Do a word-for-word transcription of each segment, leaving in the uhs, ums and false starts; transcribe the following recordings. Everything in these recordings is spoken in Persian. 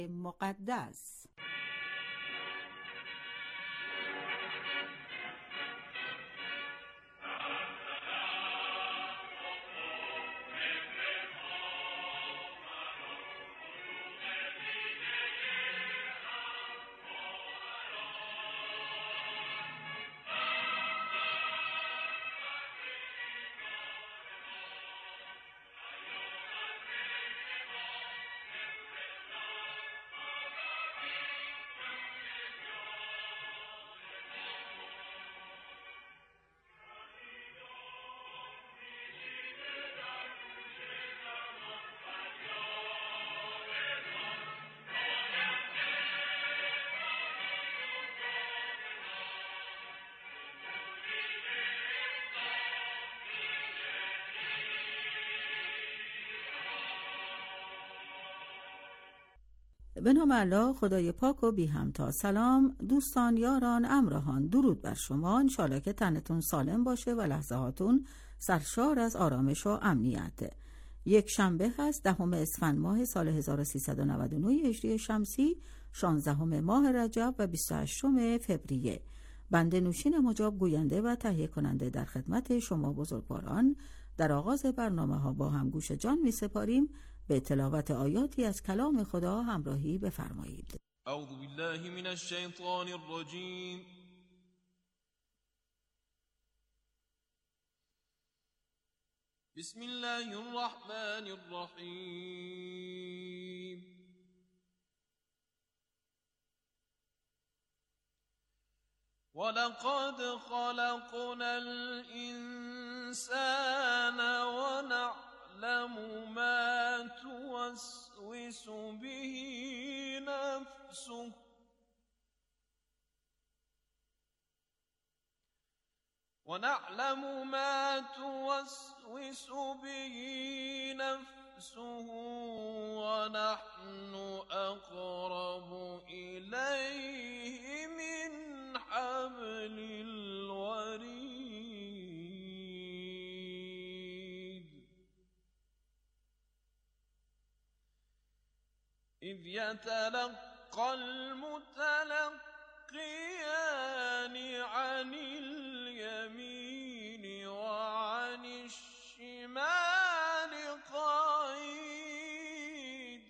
مقدس. به نام الله خدای پاک و بی همتا. سلام دوستان، یاران، همراهان، درود بر شما. انشالله که تنتون سالم باشه و لحظه هاتون سرشار از آرامش و امنیت. یک شنبه هست، دهم اسفند ماه سال هزار و سیصد و نود و نه هجری شمسی، شانزدهم ماه رجب و بیست و هشتم فوریه. بنده نوشین مجاب گوینده و تهیه کننده در خدمت شما بزرگواران در آغاز برنامه ها با هم گوش جان می سپاریم. به تلاوت آیاتی از کلام خدا همراهی بفرمایید. اعوذ بالله من الشیطان الرجیم. بسم الله الرحمن الرحیم. ولقد خلقنا الإنسان ونعلم ما توسوس به نفسه ونعلم ما توسوس به نفسه ونحن أقرب إليه من حبل الوريد إذ يتلقى المتلقيان عن اليمين وعن الشمال قعيد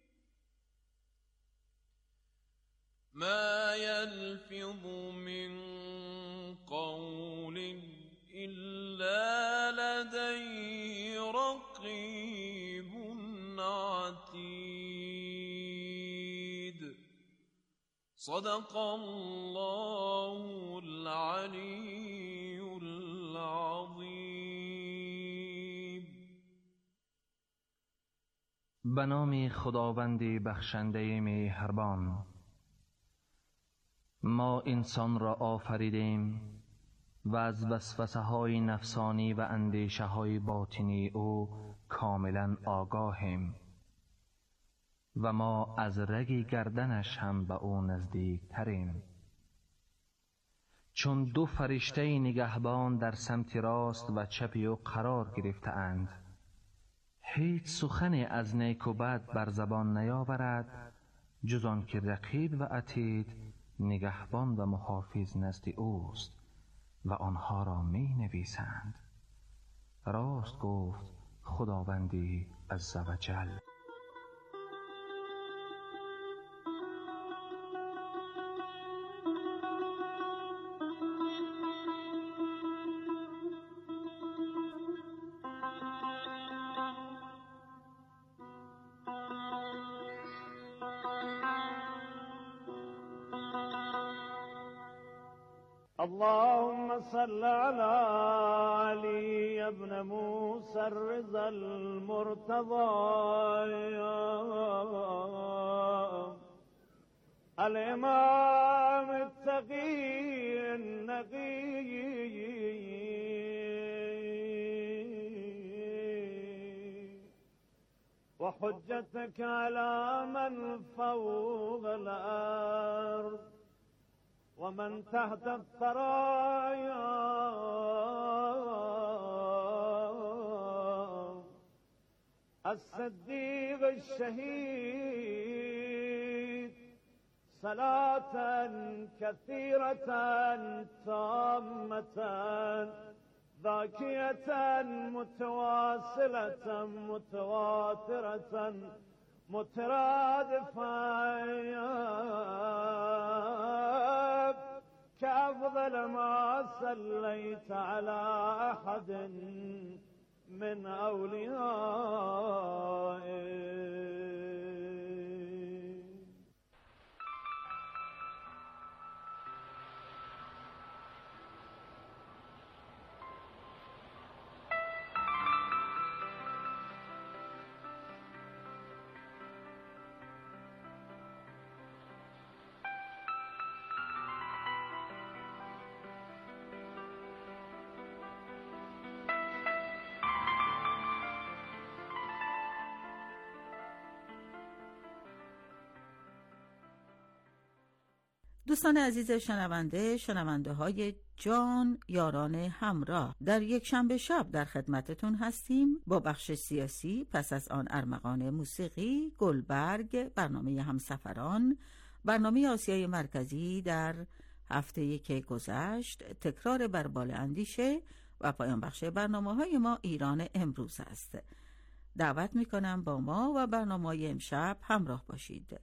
ما يلفظ من قول إلا لديه رقيب عتيد. صدق الله العلي العظیم. به نام خداوند بخشنده مهربان. ما انسان را آفریدیم و از وسوسه های نفسانی و اندیشه های باطنی او کاملا آگاهیم و ما از رگ گردنش هم به او نزدیک تریم. چون دو فرشته نگهبان در سمت راست و چپ او قرار گرفته اند، هیچ سخنی از نیک و بد بر زبان نیاورد جز آن که رقیب و عتید نگهبان و محافظ نزد اوست و آنها را می نویسند. راست گفت خداوندی عزوجل. اللهم صل على علي ابن موسى الرضا المرتضى الإمام التقي النقي وحجتك على من فوق الأرض ومن تحت الثرايا الصديق الشهيد صلاة كثيرة تامة ذاكية متواصلة متواترة مترادفة كأفضل ما صليت على أحد من أوليائك. دوستان عزیز شنونده، شنونده های جان یاران همراه، در یک شنبه شب در خدمتتون هستیم با بخش سیاسی، پس از آن ارمغان موسیقی، گلبرگ، برنامه همسفران، برنامه آسیای مرکزی در هفته که گذشت، تکرار بربال اندیشه و پایان بخش برنامه های ما ایران امروز است. دعوت میکنم با ما و برنامه امشب همراه باشید.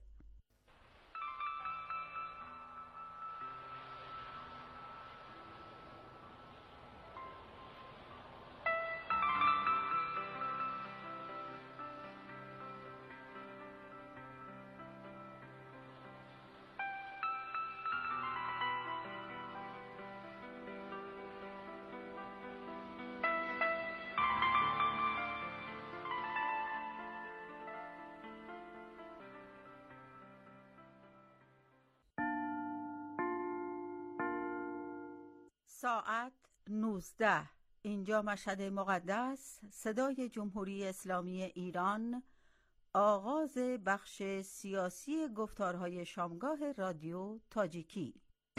ساعت نوزده، اینجا مشهد مقدس، صدای جمهوری اسلامی ایران، آغاز بخش سیاسی گفتارهای شامگاه رادیو تاجیکی.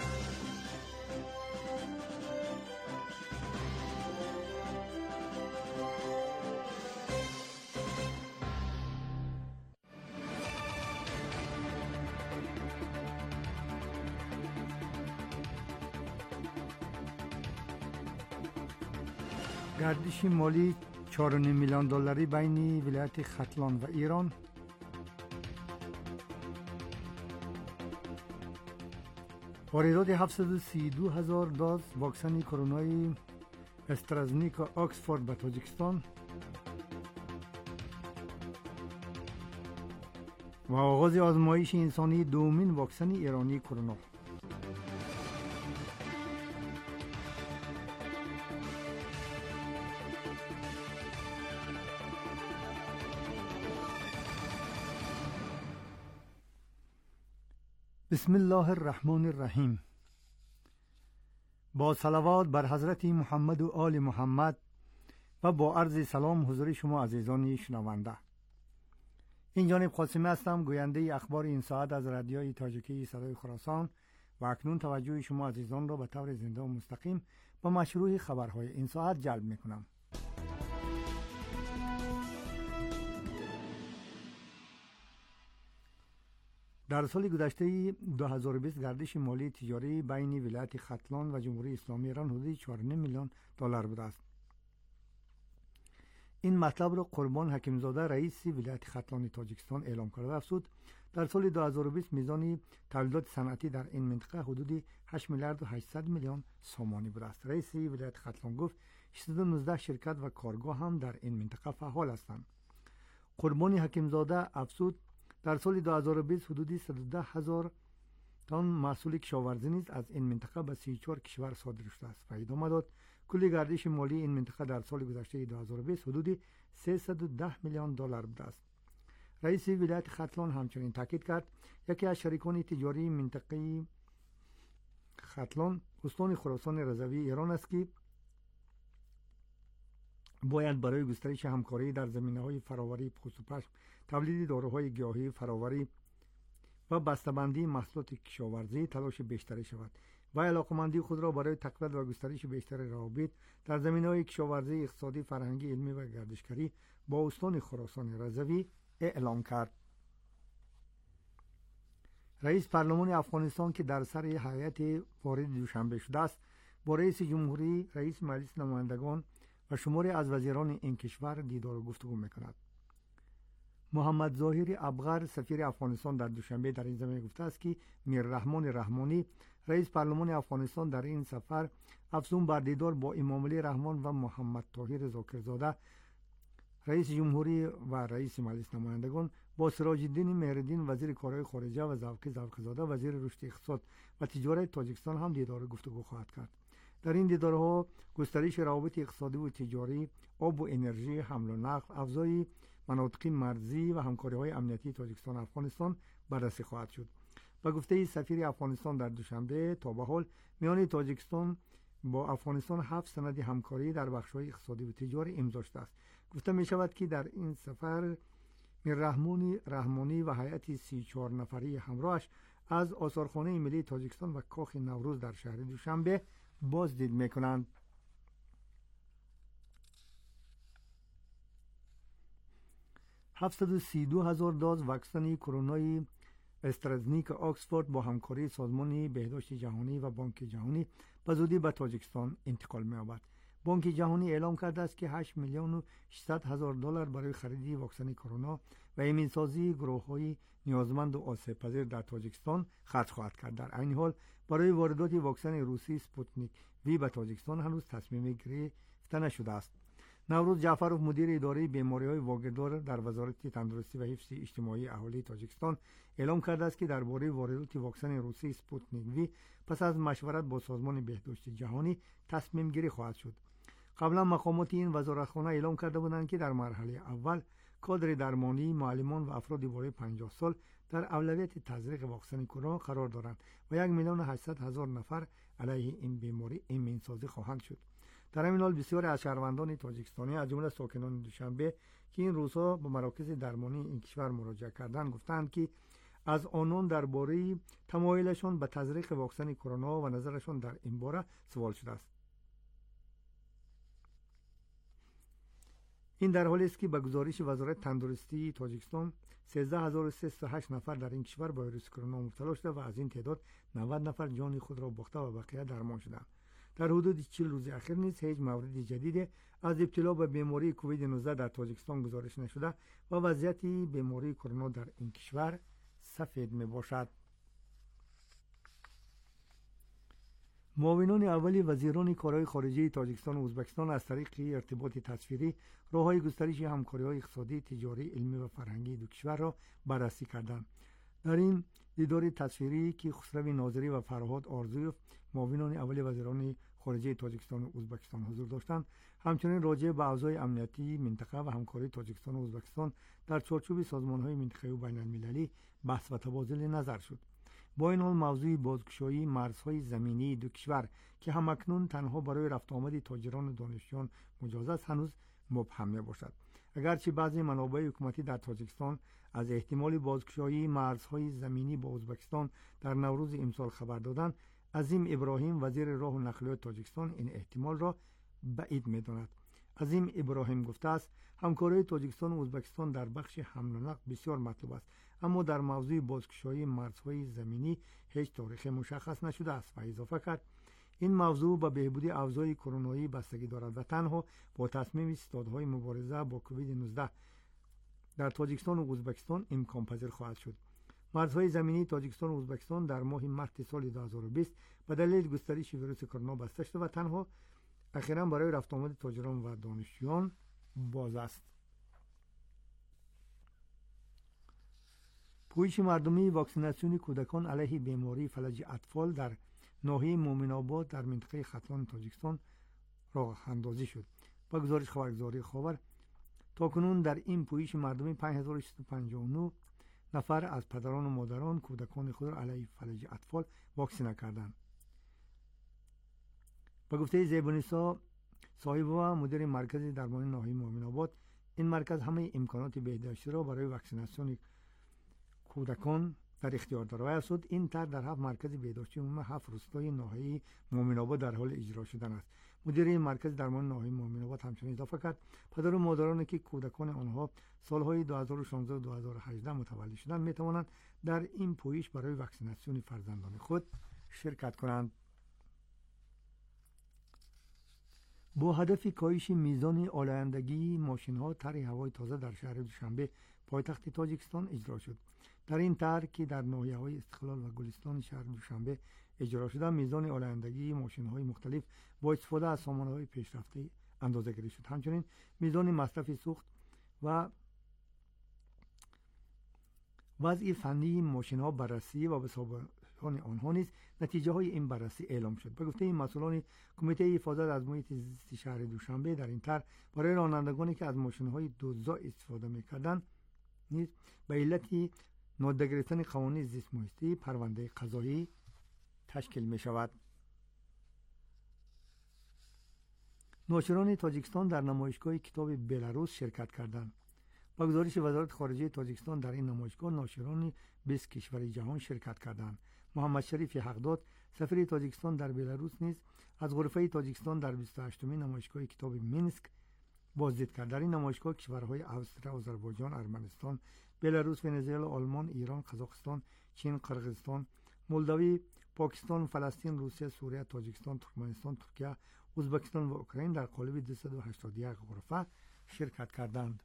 گردش مالی چهار و نیم میلیون دلاری بین ولایت ختلان و ایران. واردات هفتصد و سی و دو هزار دوز واکسن کرونای استرازنیکا آکسفورد به تاجیکستان و آغاز آزمایش انسانی دومین واکسن ایرانی کرونا. بسم الله الرحمن الرحیم. با صلوات بر حضرت محمد و آل محمد و با عرض سلام حضور شما عزیزان شنونده. این جانب قاسمی هستم، گوینده اخبار این ساعت از رادیوی تاجیکی صدای خراسان و اکنون توجه شما عزیزان را به طور زنده و مستقیم با مشروع خبرهای این ساعت جلب میکنم. در سال گذشته دو هزار و بیست گردش مالی تجاری بین ولایت ختلان و جمهوری اسلامی ایران حدود چهار و نیم میلیون دلار بوده است. این مطلب را قربان حکیمزاده رئیس ولایت ختلان تاجیکستان اعلام کرده. افزود در سال دو هزار و بیست میزان تولیدات صنعتی در این منطقه حدود هشت میلیارد و هشتصد میلیون سامانی بوده است. رئیس ولایت ختلان گفت ششصد و نوزده شرکت و کارگاه هم در این منطقه فعال هستند. قربان حکیمزاده افزود در سال دو هزار و بیست حدود صد و ده هزار تن محصول کشاورزی نیز از این منطقه به سی و چهار کشور صادر شده است. و ادامه داد کل گردش مالی این منطقه در سال گذشته دو هزار و بیست حدود سیصد و ده میلیون دلار بوده است. رئیس ولایت ختلان همچنین تاکید کرد یکی از شریکان تجاری منطقه ختلان استان خراسان رضوی ایران است که باید برای گسترش همکاری در زمینه‌های فراوری پوست و پشم، تولید داروهای گیاهی، فراوری و بسته‌بندی محصولات کشاورزی تلاش بیشتری شود و علاقمندی خود را برای تقویت و گسترش بیشتر روابط در زمینه‌های کشاورزی، اقتصادی، فرهنگی، علمی و گردشگری با استان خراسان رضوی اعلام کرد. رئیس پارلمان افغانستان که در سر هیئت وارد دوشنبه شده است با رئیس جمهوری، رئیس مجلس نمایندگان و شماری از وزیران این کشور دیدار و گفتگو میکند. محمد ظاهر ابغر سفیر افغانستان در دوشنبه در این زمینه گفته است که میررحمان رحمانی رئیس پارلمان افغانستان در این سفر افزون بر دیدار با امام علی رحمان و محمد طاهر ذاکرزاده رئیس جمهوری و رئیس مجلس نمایندگان با سراج الدین مهرالدین وزیر کارهای خارجه و ذوقی ذوقزاده وزیر رشد اقتصاد و تجارت تاجیکستان هم دیدار و گفتگو خواهد کرد. در این دیدارها گسترش روابط اقتصادی و تجاری، آب و انرژی، حمل و نقل، افزای مناطق مرزی و همکاری‌های امنیتی تاجیکستان و افغانستان بررسی خواهد شد. با گفته سفیر افغانستان در دوشنبه تا به حال میان تاجیکستان با افغانستان هفت سند همکاری در بخش‌های اقتصادی و تجاری امضا شده است. گفته می شود که در این سفر میررحمانی رحمانی و هیئت سی و چهار نفری همراهش از آثارخانه ملی تاجیکستان و کاخ نوروز در شهر دوشنبه بازدید میکنند. هفتصد و سی و دو هزار دوز واکسن کرونای استرازنیک آکسفورد با همکاری سازمان بهداشت جهانی و بانک جهانی به زودی به تاجیکستان انتقال می‌یابد. بانک جهانی اعلام کرده است که هشت میلیون و ششصد هزار دلار برای خرید واکسن کرونا و ایمنسازی گروه‌های نیازمند و آسیب پذیر در تاجیکستان خرج خواهد کرد. در این حال برای واردات واکسن روسی سپوتنیک وی به تاجیکستان هنوز تصمیم گرفته نشده است. نوروز جعفرов مدیر اداره بیماری‌های واگیردار در وزارت تندرستی و حفظ اجتماعی اهالی تاجیکستان اعلام کرده است که درباره واردات واکسن روسی سپوتنیک وی پس از مشورت با سازمان بهداشت جهانی تصمیم گیری خواهد شد. قبلا مقامات این وزارتخانه اعلام کرده بودند که در مرحله اول کادر درمانی، معلمان و افراد بالای پنجاه سال در اولویت تزریق واکسن کرونا قرار دارند و یک میلیون و هشتصد هزار نفر علیه این بیماری ایمنسازی خواهند شد. در همین حال بسیاری از شهروندان تاجیکستانی از جمله ساکنان دوشنبه که این روزها به مراکز درمانی این کشور مراجعه کردند گفتند که از آنان درباره تمایلشان به تزریق واکسن کرونا و نظرشان در این باره سوال شده است. این در حالی است که به گزارش وزارت تندرستی تاجیکستان سیزده هزار و سیصد و هشت نفر در این کشور با ویروس کرونا مبتلا شده و از این تعداد نود نفر جان خود را باخته و بقیه درمان شدند. در حدود چهل روز اخیر نیز هیچ مورد جدید از ابتلا به بیماری کووید نوزده در تاجیکستان گزارش نشده و وضعیت بیماری کرونا در این کشور سفید می باشد. معاونان اولی وزیران کارهای خارجه تاجیکستان و ازبکستان از طریق ارتباط تصویری راه‌های گسترش همکاری‌های اقتصادی، تجاری، علمی و فرهنگی دو کشور را بررسی کردند. در این دیدار تصویری که خسرو ناظری و فرهاد آرزویف معاونان اولی وزیران خارجه تاجیکستان و ازبکستان حضور داشتند، همچنین راجع به اوضاع امنیتی منطقه و همکاری تاجیکستان و ازبکستان در چارچوب سازمان‌های منطقه‌ای و بین‌المللی بحث و تبادل نظر شد. با این حال موضوع بازگشایی مرزهای زمینی دو کشور که همکنون تنها برای رفت آمد تاجران و دانشجویان مجاز است هنوز مبهم میباشد. اگرچه بعضی منابع حکومتی در تاجیکستان از احتمال بازگشایی مرزهای زمینی با ازبکستان در نوروز امسال خبر دادند، عظیم ابراهیم وزیر راه و نقلیات تاجیکستان این احتمال را بعید می‌داند. عظیم ابراهیم گفته است همکاری تاجیکستان و ازبکستان در بخش حمل و نقل بسیار مطلوب است، اما در موضوع بازگشایی مرزهای زمینی هیچ تاریخ مشخص نشده است و اضافه کرد این موضوع با بهبود اوضاع کرونایی بستگی دارد و تنها با تصمیم استادهای مبارزه با کووید نوزده در تاجیکستان و ازبکستان امکان پذیر خواهد شد. مرزهای زمینی تاجیکستان و ازبکستان در ماه مارس سال دو هزار و بیست به دلیل گسترش ویروس کرونا بسته شده و تنها اخیراً برای رفت آمد تاجران و دانشجویان باز است. پویش مردمی واکسیناسیون کودکان علیه بیماری فلج اطفال در ناحیه مومن آباد در منطقه ختلان تاجیکستان راه اندازی شد. با گزارش خبرگزاری خاور تاکنون در این پویش مردمی پنج هزار و شصت و پنجاه و نه نفر از پدران و مادران کودکان خود را علیه فلج اطفال واکسینه کردند. با گفته زیبانیسا صاحب و مدیر مرکز درمانی ناحیه مومن آباد، این مرکز همه امکانات بهداشتی را برای واکسیناسیون کودکان در اختیار دارد و افزود این طرح در هفت مرکز بهداشتی عمومی هفت روستای ناحیه مومن آباد در حال اجرا شدن است. مدیر مرکز درمان ناحیه مومن‌آباد همچنین اضافه کرد پدر و مادرانی که کودکان آنها سالهای دو هزار و شانزده و دو هزار و هجده متولد شدند میتوانند در این پویش برای واکسیناسیون فرزندان خود شرکت کنند. با هدف کاهش میزان آلایندگی ماشین‌ها طرح هوای تازه در شهر دوشنبه پایتخت تاجیکستان اجرا شد. در این طرح که در ناحیه‌های استقلال و گلستان شهر دوشنبه اجرا شده، میزان آلایندگی ماشین‌های مختلف با استفاده از سامانه‌های پیشرفته اندازه‌گیری شد. همچنین میزان مصرف سوخت و وضع فنی ماشین‌ها بررسی و به سابقان آنها نیز نتیجه های این بررسی اعلام شد. به گفته این مسئولان کمیته حفاظت از محیط زیست شهر دوشنبه، در این طرح برای رانندگانی که از ماشین‌های دوزا استفاده می‌کردند نیز به علت نادیده گرفتن قوانین زیست محیطی پرونده قضایی تشکیل می‌شود. ناشران تاجیکستان در نمایشگاه کتاب بلاروس شرکت کردند. با گزارش وزارت خارجه تاجیکستان در این نمایشگاه ناشران بیست کشور جهان شرکت کردند. محمد شریف حقداد سفیر تاجیکستان در بلاروس نیز از غرفه تاجیکستان در بیست و هشتمین نمایشگاه کتاب مینسک بازدید کرد. در این نمایشگاه کشورهای اوستریا، آذربایجان، ارمنستان، بلاروس، ونزوئلا، آلمان، ایران، قزاقستان، چین، قرقیزستان، مولداوی، پاکستان، فلسطین، روسیه، سوریه، تاجیکستان، ترکمنستان، ترکیه، ازبکستان و اوکراین در قالب دویست و هشتاد و یک غرفه شرکت کردند.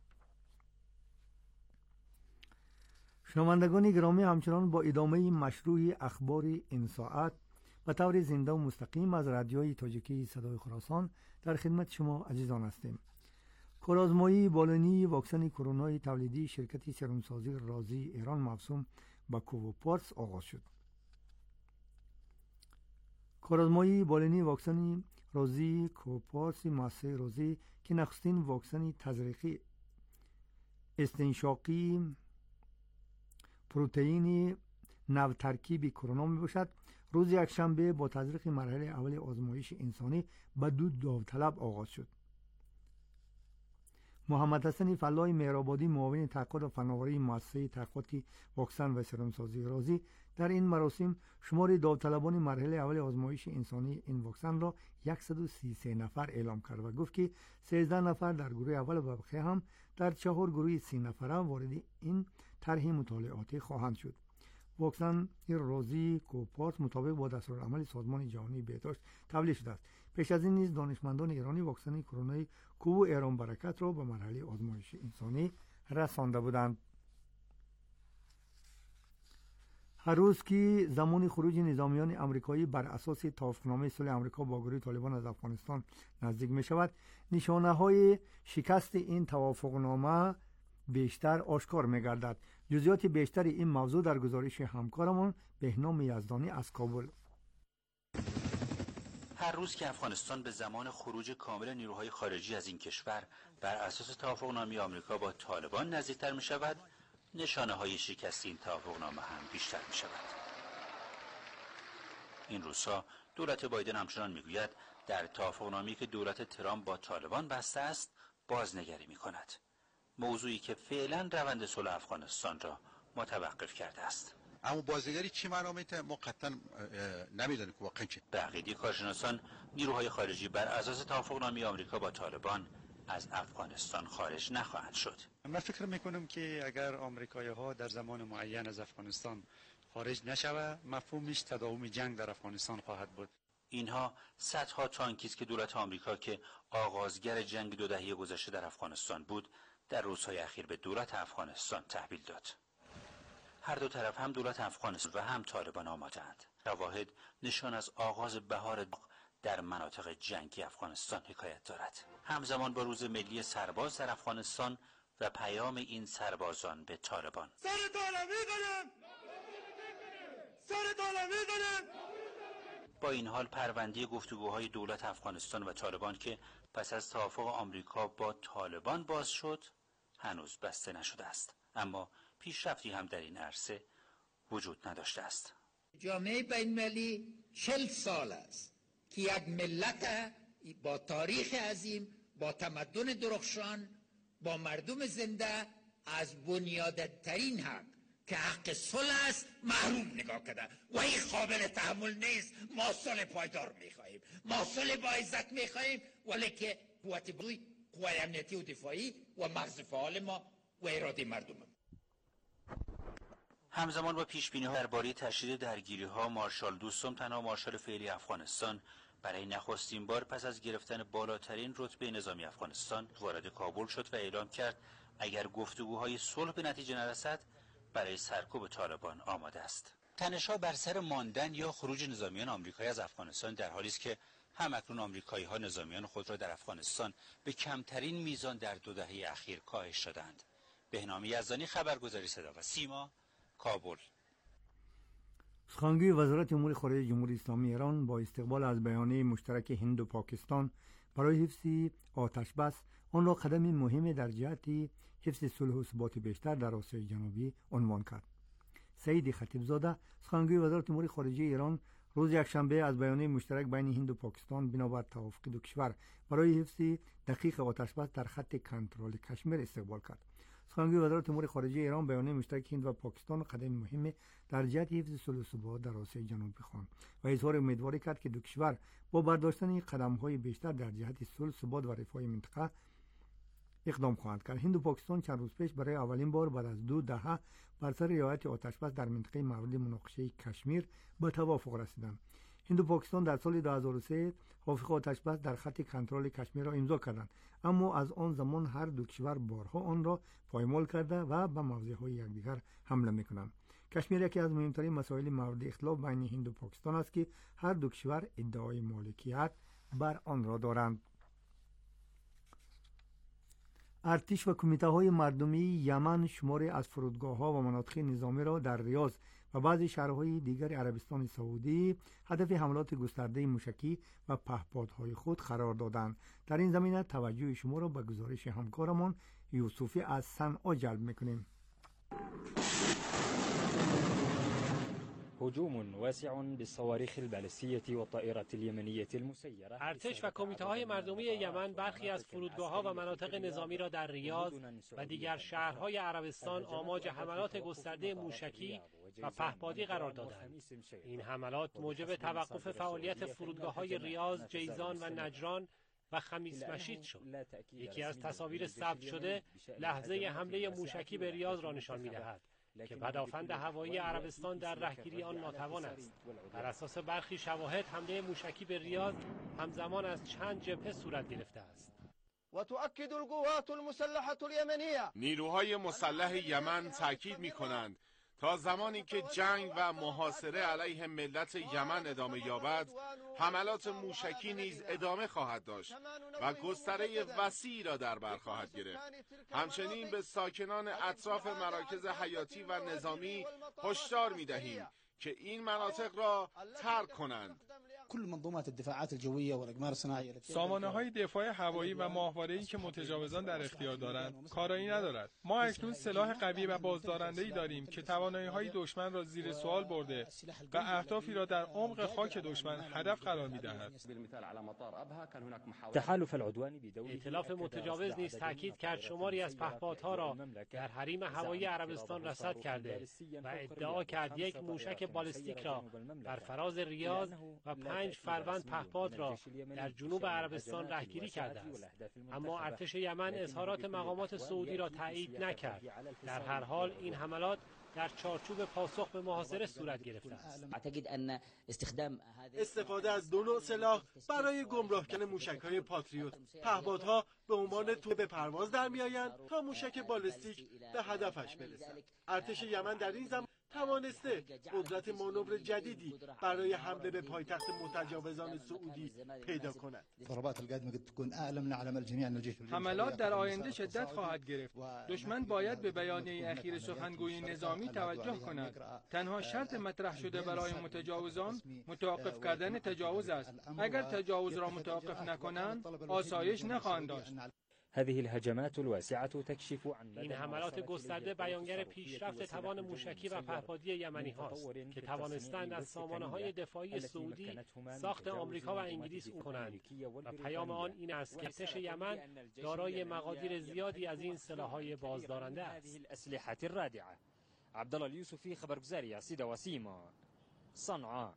شنوندگان گرامی، همچنان با ادامه مشروع اخبار این ساعت به طور زنده و مستقیم از رادیوی تاجیکی صدای خراسان در خدمت شما عزیزان هستیم. کارآزمایی بالینی واکسن کرونا تولیدی شرکت سرمسازی رازی ایران موسوم به کووپارس آغاز شد. کارآزمایی بالینی واکسن رازی کووپارس مؤسسه رازی که نخستین واکسن تزریقی استنشاقی پروتئین نو ترکیبی کرونا می باشد، روز یکشنبه با تزریق مرحله اول آزمایش انسانی به دو داوطلب آغاز شد. محمد حسن فلاح مهرآبادی معاون تحقیقات و فناوری مؤسسه تحقیقات واکسن و سرمسازی رازی در این مراسم شمار داوطلبان مرحله اول آزمایش انسانی این واکسن را صد و سی و سه نفر اعلام کرد و گفت که سیزده نفر در گروه اول و بقیه هم در چهار گروه سی نفره وارد این طرح مطالعاتی خواهند شد. واکسن رازی کووپارس مطابق با دستورالعمل سازمان جهانی بهداشت تولید شده است. پیش از این نیز دانشمندان ایرانی واکسن کرونا کوو ایران برکت را به مرحله آزمایش انسانی رسانده بودند. هر روز که زمان خروج نظامیان آمریکایی بر اساس توافقنامه صلح آمریکا با گروه طالبان از افغانستان نزدیک می شود، نشانه های شکست این توافقنامه بیشتر آشکار می گردد. جزئیات بیشتر این موضوع در گزارش همکارمان بهنام یزدانی از کابل. هر روز که افغانستان به زمان خروج کامل نیروهای خارجی از این کشور بر اساس توافقنامه آمریکا با طالبان نزدیکتر می شود، نشانه های شکست این توافقنامه هم بیشتر می شود. این روزها دولت بایدن همچنان می گوید در توافقنامه‌ای که دولت ترامپ با طالبان بسته است بازنگری می کند، موضوعی که فعلا روند صلح افغانستان را متوقف کرده است. اما بازنگری چی معنا میده؟ ما قطعا نمیدونیم که واقعا چی. به عقیده کارشناسان نیروهای خارجی بر اساس توافقنامه آمریکا با طالبان از افغانستان خارج نخواهند شد. من فکر میکنم که اگر آمریکایی ها در زمان معین از افغانستان خارج نشود، مفهومش تداوم جنگ در افغانستان خواهد بود. اینها صدها تانکی است که دولت آمریکا که آغازگر جنگ دو دهه گذشته در افغانستان بود، در روزهای اخیر به دولت افغانستان تحویل داد. هر دو طرف، هم دولت افغانستان و هم طالبان، آماده‌اند. شواهد نشان از آغاز بهار در مناطق جنگی افغانستان حکایت دارد. همزمان با روز ملی سرباز در افغانستان و پیام این سربازان به طالبان. سر طالبی کنیم! سر طالبی کنیم! با این حال پرونده گفتگوهای دولت افغانستان و طالبان که پس از توافق آمریکا با طالبان باز شد هنوز بسته نشده است، اما پیشرفتی هم در این عرصه وجود نداشته است. جامعه بین‌المللی چل سال است که یک ملت با تاریخ عظیم، با تمدن درخشان، با مردم زنده از بنیادترین حق که حق صلح است محروم نگاه کرده و این قابل تحمل نیست. ما صلح پایدار میخواهیم، ما صلح با عزت میخواهیم، ولی که قوت بوی، قوای امنیتی و دفاعی و مغز فعال ما و اراده مردم. همزمان با پیشبینی‌ها درباره تشدید درگیری‌ها، مارشال دوستم، تنها مارشال فعلی افغانستان، برای نخستین بار پس از گرفتن بالاترین رتبه نظامی افغانستان وارد کابل شد و اعلام کرد اگر گفتگوهای صلح به نتیجه نرسد برای سرکوب طالبان آماده است. تنش‌ها بر سر ماندن یا خروج نظامیان آمریکایی از افغانستان در حالی است که هم‌اکنون آمریکایی‌ها نظامیان خود را در افغانستان به کمترین میزان در دو دهه اخیر کاهش دادند. بهنام یزدانی، خبرگزاری صدا و سیما، کابل. سخنگوی وزارت امور خارجه جمهوری اسلامی ایران با استقبال از بیانیه مشترک هند و پاکستان برای حفظ آتش بس آن را قدم مهمی در جهت حفظ صلح و ثبات بیشتر در آسیای جنوبی عنوان کرد. سعید خطیبزاده، سخنگوی وزارت امور خارجه ایران، روز یکشنبه از بیانیه مشترک بین هند و پاکستان بنابر توافق دو کشور برای حفظ دقیق آتش بس در خط کنترل کشمیر استقبال کرد. سخنگوی وزارت امور خارجه ایران بیانیه مشترک هند و پاکستان قدم مهم در جهت حفظ صلح و ثبات در آسیای جنوبی خواند و اظهار امیدواری کرد که دو کشور با برداشتن قدم‌های بیشتر در جهت صلح، ثبات و رفاه منطقه اقدام خواهند کرد. هند و پاکستان چند روز پیش برای اولین بار بعد از دو دهه بر سر رعایت آتش بس در منطقه مورد مناقشه کشمیر به توافق رسیدند. هند و پاکستان در سال دو هزار و سه توافق آتش بس در خط کنترل کشمیر را امضا کردند، اما از آن زمان هر دو کشور بارها آن را پایمال کرده و به موضع‌های یکدیگر حمله می‌کنند. کشمیر یکی از مهمترین مسائل مورد اختلاف بین هند و پاکستان است که هر دو کشور ادعای مالکیت بر آن را دارند. ارتش و کمیته‌های مردمی یمن شماری از فرودگاه‌ها و مناطق نظامی را در ریاض و بعضی شهرهای دیگر عربستان سعودی هدف حملات گسترده موشکی و پهپادهای خود قرار دادند. در این زمینه توجه شما را به گزارش همکارمان یوسفی از صنعا جلب می‌کنیم. هجوم واسع بالصواريخ البالستية والطائرات اليمنية المسيرة. ارتش و کمیته‌های مردمی یمن برخی از فرودگاه‌ها و مناطق نظامی را در ریاض و دیگر شهرهای عربستان آماج حملات گسترده موشکی و پهپادی قرار دادند. این حملات موجب توقف فعالیت فرودگاه‌های ریاض، جیزان و نجران و خمیس مشید شد. یکی از تصاویر ثبت شده لحظه حمله موشکی به ریاض را نشان می‌دهد که پدافند هوایی عربستان در رهگیری آن ناتوان است. بر اساس برخی شواهد حمله موشکی به ریاض همزمان از چند جبهه صورت گرفته است. و تؤکد القوات المسلحة اليمنية، نیروهای مسلح یمن تاکید می‌کنند تا زمانی که جنگ و محاصره علیه ملت یمن ادامه یابد، حملات موشکی نیز ادامه خواهد داشت و گستره وسیعی را در بر خواهد گرفت. همچنین به ساکنان اطراف مراکز حیاتی و نظامی هشدار می‌دهیم که این مناطق را ترک کنند. کل منظومات الدفاعات الجویه و الاقمار الصناعیه سامانه‌های دفاع هوایی و ماهواره‌ای که متجاوزان در اختیار دارند کارایی ندارد. ما اکنون سلاح قوی و بازدارنده‌ای داریم که توانایی‌های دشمن را زیر سوال برده و اهدافی را در عمق خاک دشمن هدف قرار می‌دهد. تحالف العدوان بدوله ائتلاف متجاوز نیز تاکید کرد شماری از پهپادها را در حریم هوایی عربستان رصد کرده و ادعا کرد یک موشک بالستیک را بر فراز ریاض و پنج فروند پهپاد را در جنوب عربستان رهگیری کرده است. اما ارتش یمن اظهارات مقامات سعودی را تایید نکرد. در هر حال این حملات در چارچوب پاسخ به محاصره صورت گرفته است. استفاده از دو نوع سلاح برای گمراه کردن موشک‌های پاتریوت. پهپادها به عنوان توپ به پرواز در می‌آیند تا موشک بالستیک به هدفش برسد. ارتش یمن در این زمان توانسته قدرت مانور جدیدی برای حمله به پایتخت متجاوزان سعودی پیدا کند. حملات در آینده شدت خواهد گرفت. دشمن باید به بیانیه اخیر سخنگوی نظامی توجه کند. تنها شرط مطرح شده برای متجاوزان متوقف کردن تجاوز است. اگر تجاوز را متوقف نکنند آسایش نخواهند داشت. هذه الهجمات الواسعة تكشف عن این حملات گسترده بیانگر پیشرفت توان موشکی و پهپادی یمنی هاست که توانستند از سامانه‌های دفاعی سعودی ساخت آمریکا و انگلیس کنند و پیام آن این است که ارتش یمن دارای مقادیر زیادی از این سلاح‌های بازدارنده است. عبدالله اليوسفی، خبرگزاری صدا و سیما، صنعاء.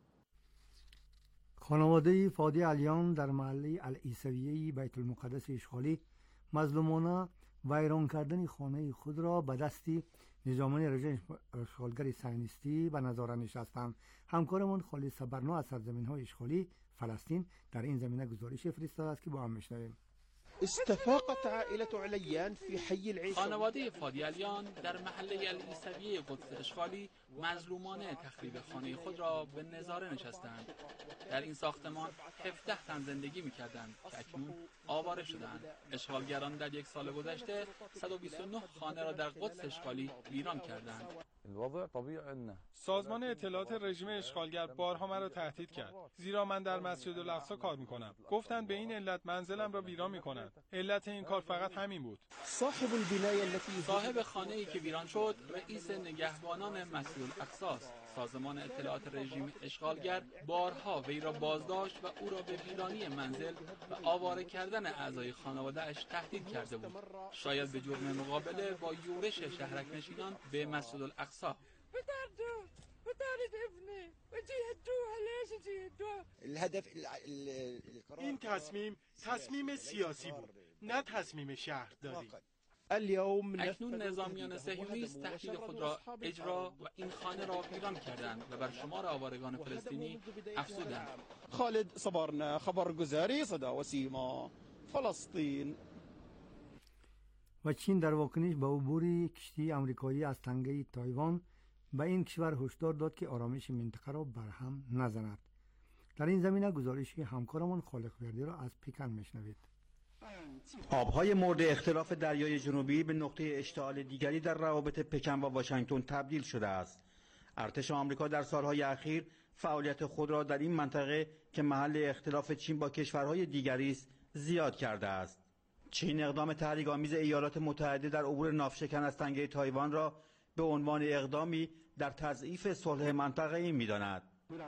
خانواده فادی علیان در محله العیسویه بیت المقدس اشغالی مظلومانه ویران کردن خانه خود را به دستی نظامیان رژیم اشغالگر صهیونیستی به نظاره نشستند. همکارمان خالد صبرنا از سرزمین‌های اشغالی فلسطین در این زمینه گزارش فرستاده است که با هم میشنویم. استفاقت عائلة علیان فی حی العیسویه. خانواده فادی علیان در محله العیسویه قدس اشغالی مظلومانه تخریب خانه خود را به نظاره نشستند. در این ساختمان هفده تن زندگی می‌کردند که اکنون آواره شدند. اشغالگران در یک سال گذشته صد و بیست و نه خانه را در قدس اشغالی ویران کردند. سازمان اطلاعات رژیم اشغالگر بارها مرا تهدید کرد، زیرا من در مسجد الاقصی کار میکنم. گفتند به این علت منزلم را ویران میکنند. علت این کار فقط همین بود. صاحب البنایه التي صاحب خانه ای که ویران شد رئیس نگهبانان مسجد الاقصی است. سازمان اطلاعات رژیم اشغالگر بارها وی را بازداشت و او را به ویرانی منزل و آواره کردن اعضای خانواده‌اش تهدید کرده بود، شاید به جرم مقابله با یورش شهرک نشینان به مسجد الاقصی. این تصمیم تصمیم سیاسی بود، نه تصمیم شهرداری. اکنون نظامیان صهیونیست تهدید خود را اجرا و این خانه را ویران کردند و بر شمار آوارگان فلسطینی افزودند. خالد صبرنا، خبرگزاری صدا و سیما، فلسطین. و چین در واکنش به عبور کشتی آمریکایی از تنگه تایوان به این کشور هشدار داد که آرامش منطقه را برهم نزند. در این زمینه گزارش همکارمان خالق وردی را از پکن میشنوید. آبهای مورد اختلاف دریای جنوبی به نقطه اشتعال دیگری در روابط پکن و واشنگتن تبدیل شده است. ارتش آمریکا در سالهای اخیر فعالیت خود را در این منطقه که محل اختلاف چین با کشورهای دیگری است زیاد کرده است. چین اقدام تحریک‌آمیز ایالات متحده در عبور ناوشکن از تنگه تایوان را به عنوان اقدامی در تضعیف صلح منطقه‌ای می‌داند.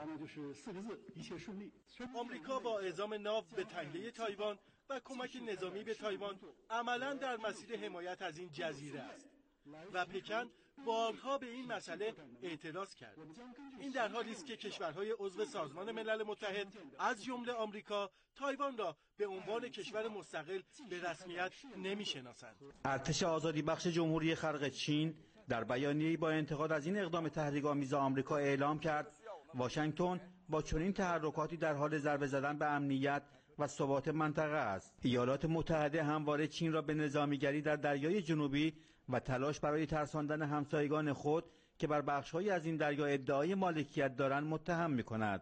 آمریکا با اعزام ناو به تنگه تایوان و کمک نظامی به تایوان عملاً در مسیر حمایت از این جزیره است و پکن بارها به این مسئله اعتراض کرد. این در حالی است که کشورهای عضو سازمان ملل متحد از جمله آمریکا تایوان را به عنوان کشور مستقل به رسمیت نمی‌شناسند. ارتش آزادی بخش جمهوری خلق چین در بیانیه‌ای با انتقاد از این اقدام تحریک‌آمیز آمریکا اعلام کرد واشنگتن با چنین تحرکاتی در حال ضربه زدن به امنیت و ثبات منطقه است. ایالات متحده همواره چین را به نظامیگری در دریای جنوبی و تلاش برای ترساندن همسایگان خود که بر بخش‌هایی از این دریا ادعای مالکیت دارند متهم می‌کند.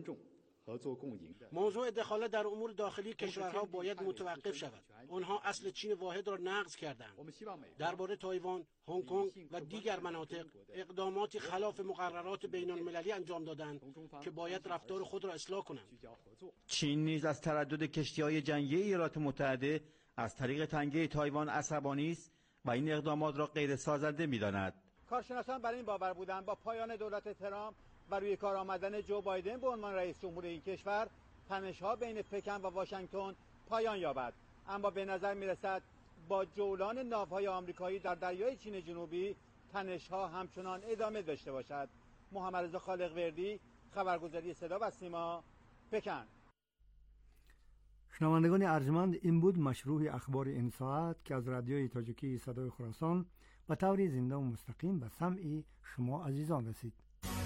موضوع دخالت در امور داخلی کشورها باید متوقف شود. آنها اصل چین واحد را نقض کردند. درباره تایوان، هنگ کنگ و دیگر مناطق اقداماتی خلاف مقررات بین‌المللی انجام دادند که باید رفتار خود را اصلاح کنند. چین نیز از تردد کشتی‌های جنگی ایالات متحده از طریق تنگه تایوان عصبانی است و این اقدامات را غیر سازنده می‌داند. کارشناسان برای این باور بودند با پایان دولت ترامپ و روی کار آمدن جو بایدن به عنوان رئیس جمهور این کشور تنش‌ها بین پکن و واشنگتن پایان یابد، اما به نظر می‌رسد با جولان ناوهای آمریکایی در دریای چین جنوبی تنش‌ها همچنان ادامه داشته باشد. محمد رضا خالق وردی، خبرگزاری صدا و سیما، پکن. شنوندگان ارجمند، این بود مشروع اخبار این ساعت که از رادیوی تاجیکی صدای خراسان به طور زنده و مستقیم به سمع شما عزیزان رسید.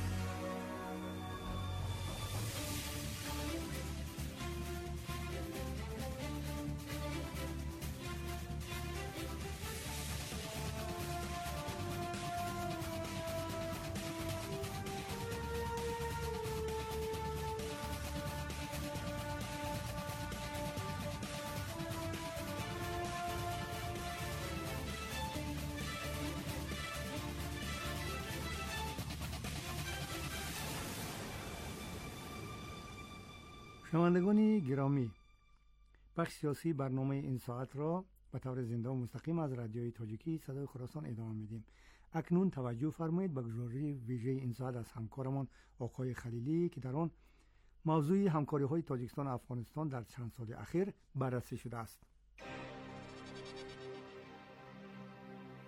شنوندگان گرامی، بخش سیاسی برنامه این ساعت را به طور زنده و مستقیم از رادیوی تاجیکی صدای خراسان ادامه میدیم. اکنون توجه فرمایید به گزارش ویژه این ساعت از همکارمان آقای خلیلی که در آن موضوع همکاری های تاجیکستان و افغانستان در چند سال اخیر بررسی شده است.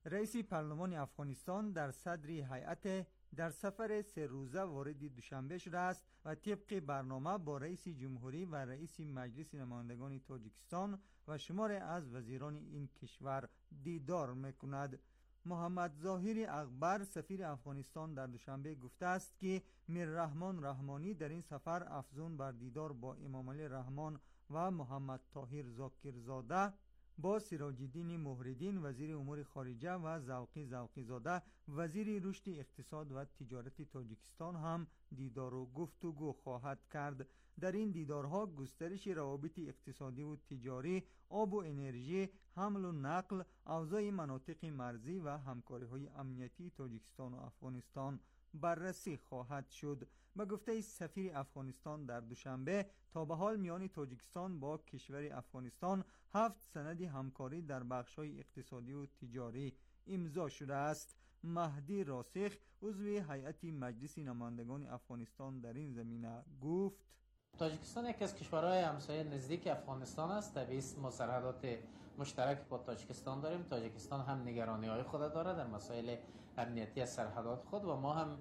رئیس پارلمان افغانستان در صدر هیئت در سفر سه روزه وارد دوشنبه شده است و طبق برنامه با رئیس جمهوری و رئیس مجلس نمایندگان تاجیکستان و شماری از وزیران این کشور دیدار میکند. محمد ظاهر اکبر سفیر افغانستان در دوشنبه گفته است که میررحمان رحمانی در این سفر افزون بر دیدار با امام علی رحمان و محمد طاهر ذاکرزاده با سراج الدین مهرالدین وزیر امور خارجه و ذوقی ذوقی زاده وزیر رشد اقتصاد و تجارت تاجیکستان هم دیدار و گفتگو خواهد کرد. در این دیدارها گسترش روابط اقتصادی و تجاری، آب و انرژی، حمل و نقل، اوضاع مناطق مرزی و همکاری‌های امنیتی تاجیکستان و افغانستان بررسی خواهد شد. به گفته سفیر افغانستان در دوشنبه تا به حال میان تاجیکستان با کشور افغانستان هفت سند همکاری در بخش‌های اقتصادی و تجاری امضا شده است. مهدی راسخ عضو هیئت مجلس نمایندگان افغانستان در این زمینه گفت: تاجیکستان یکی از کشورهای همسایه نزدیک افغانستان است. طبیعی است ما سرحدات مشترک با تاجیکستان داریم. تاجیکستان هم نگرانی‌های خود دارد در مسائل امنیتی از سرحدات خود و ما هم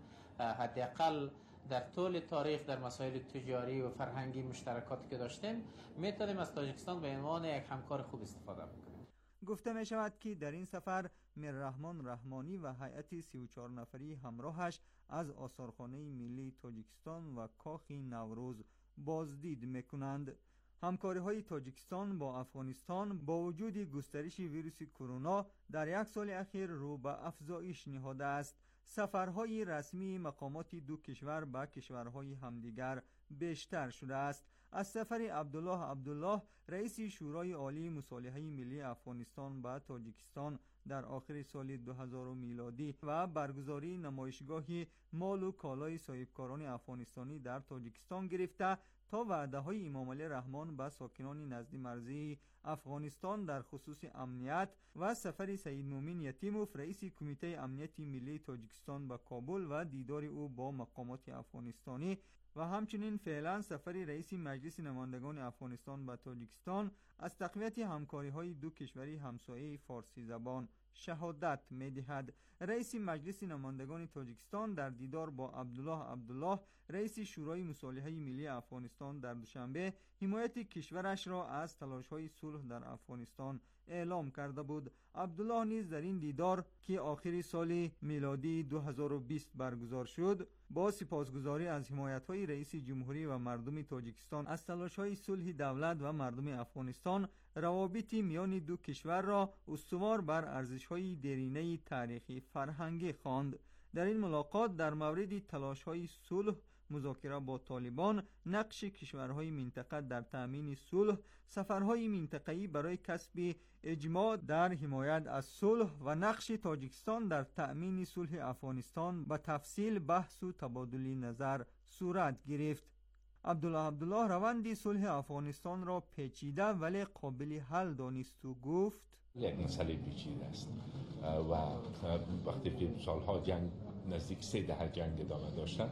حداقل در طول تاریخ در مسائل تجاری و فرهنگی مشترکاتی که داشتیم میتونیم از تاجیکستان به عنوان یک همکار خوب استفاده بکنیم. گفته می شود که در این سفر میررحمان رحمانی و هیئت سی و چهار نفری همراهش از آثارخانه ملی تاجیکستان و کاخ نوروز بازدید میکنند. همکاری های تاجیکستان با افغانستان با وجود گسترش ویروس کرونا در یک سال اخیر رو به افزایش نهاده است. سفرهای رسمی مقامات دو کشور به کشورهای همدیگر بیشتر شده است. از سفر عبدالله عبدالله رئیس شورای عالی مصالحه ملی افغانستان به تاجیکستان در آخر سال دو هزار میلادی و برگزاری نمایشگاه مال و کالای صاحبکاران افغانستانی در تاجیکستان گرفته تا وعده های امام علی رحمان به ساکنان نزد مرزی افغانستان در خصوص امنیت و سفر سید مومن یتیموف رئیس کمیته امنیت ملی تاجیکستان به کابل و دیدار او با مقامات افغانستانی و همچنین فعلا سفر رئیس مجلس نمایندگان افغانستان به تاجیکستان از تقویت همکاری های دو کشوری همسایه فارسی زبان شهادت می‌دهد. رئیس مجلس نمایندگان تاجیکستان در دیدار با عبدالله عبدالله رئیس شورای مصالحه ملی افغانستان در دوشنبه حمایت کشورش را از تلاش‌های صلح در افغانستان اعلام کرده بود. عبدالله نیز در این دیدار که آخر سال میلادی دو هزار و بیست برگزار شد با سپاسگزاری از حمایت‌های رئیس جمهوری و مردم تاجیکستان از تلاش‌های صلح دولت و مردم افغانستان روابط میان دو کشور را استوار بر ارزش‌های دیرینه تاریخی فرهنگی خواند. در این ملاقات در مورد تلاش‌های صلح، مذاکره با طالبان، نقش کشورهای منطقه در تأمین صلح، سفرهای منطقه‌ای برای کسب اجماع در حمایت از صلح و نقش تاجیکستان در تأمین صلح افغانستان به تفصیل بحث و تبادل نظر صورت گرفت. عبدالله عبدالله روند صلح افغانستان را پیچیده ولی قابل حل دانست و گفت: یک مسئله پیچیده است و وقتی که سالها جنگ نزدیک سه دهه جنگ ادامه داشتن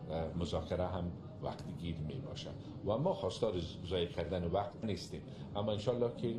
مذاکره هم وقتی گیر می باشد و ما خواستار ضایع کردن وقت نیستیم، اما انشالله که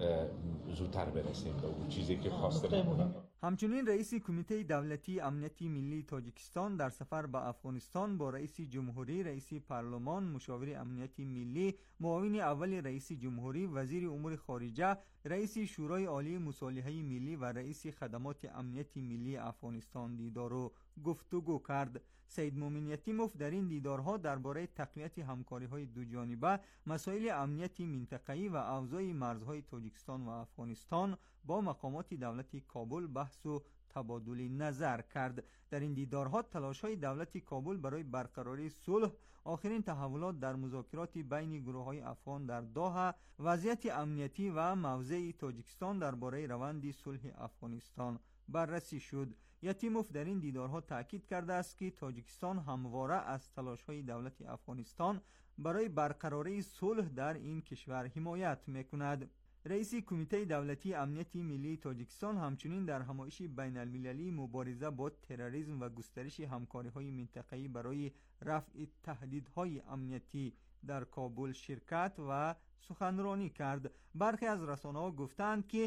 زودتر برسیم به اون چیزی که خواسته بودیم. همچنین رئیس کمیته دولتی امنیتی ملی تاجیکستان در سفر به افغانستان با رئیس جمهوری، رئیس پارلمان، مشاور امنیتی ملی، معاون اول رئیس جمهوری، وزیر امور خارجه، رئیس شورای عالی مصالحه ملی و رئیس خدمات امنیتی ملی افغانستان دیدار و گفتگو کرد. سید مومن یتیموف در این دیدارها درباره تقویت همکاری‌های دو جانبه، مسائل امنیتی منطقه‌ای و اوضاع مرزهای تاجیکستان و افغانستان با مقامات دولت کابل بحث و تبادل نظر کرد. در این دیدارها تلاش‌های دولت کابل برای برقراری صلح، آخرین تحولات در مذاکرات بین گروه‌های افغان در دوحه، وضعیت امنیتی و موضع تاجیکستان درباره روند صلح افغانستان بررسی شد. یتیموف در این دیدارها تاکید کرده است که تاجیکستان همواره از تلاش‌های دولت افغانستان برای برقراری صلح در این کشور حمایت می‌کند. رئیس کمیته دولتی امنیتی ملی تاجیکستان همچنین در همایش بین المللی مبارزه با تروریسم و گسترش همکاری‌های منطقه‌ای برای رفع تهدیدهای امنیتی در کابل شرکت و سخنرانی کرد. برخی از رسانه‌ها گفتند که